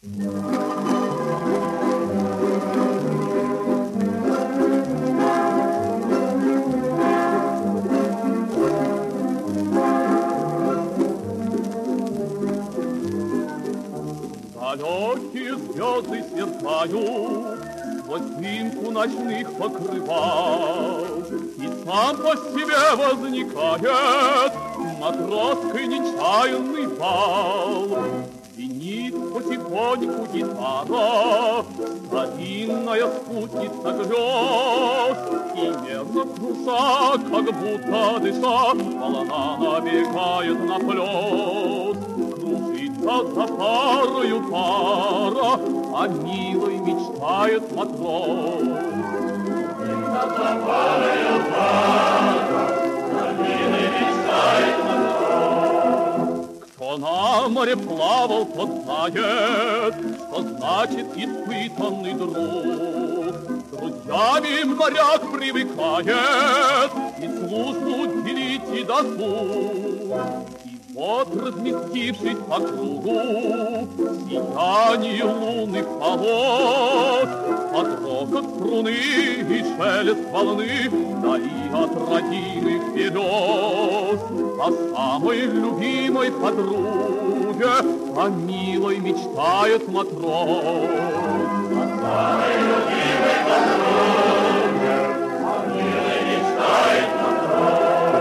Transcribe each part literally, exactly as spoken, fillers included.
Далекие звезды сверкают сквозь дымку ночных покрывал, и сам по себе возникает матросской нечаянный бал. Звенит потихоньку гитара, старинная спутница грез, и мерно круша, как будто дыша, волна набегает на плес. Кружится за парою пара, о милой мечтает матрос. Кружится за парою пара, о милой мечтает матрос. Кто на море плавал, тот знает, что значит испытанный друг. С друзьями моряк привыкает и службу делить и досуг. Вот, разместившись по кругу, сияние лунных полос, от рокот струны и шелест волны вдали от родимых берез. О самой любимой подруге, о милой мечтает матрос. О самой любимой подруге, о милой мечтает матрос.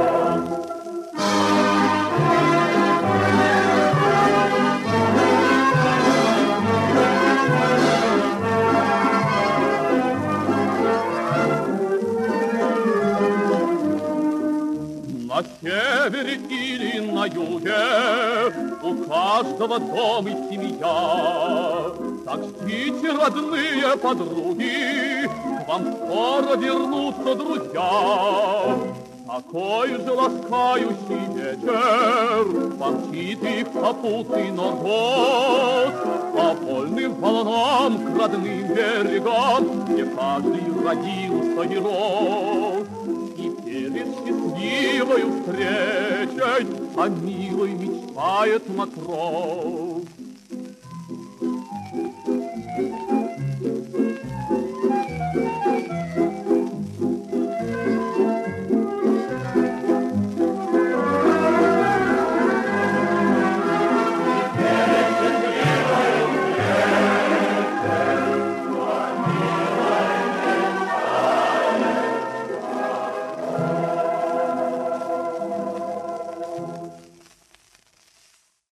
На севере или на юге у каждого дом и семья. Так ждите, родные подруги, к вам скоро вернутся друзья. Такой же ласкающий вечер помчит их попутный, но год по вольным волнам к родным берегам, где каждый родился и рос. Перед счастливой встречей о милой мечтает матрос.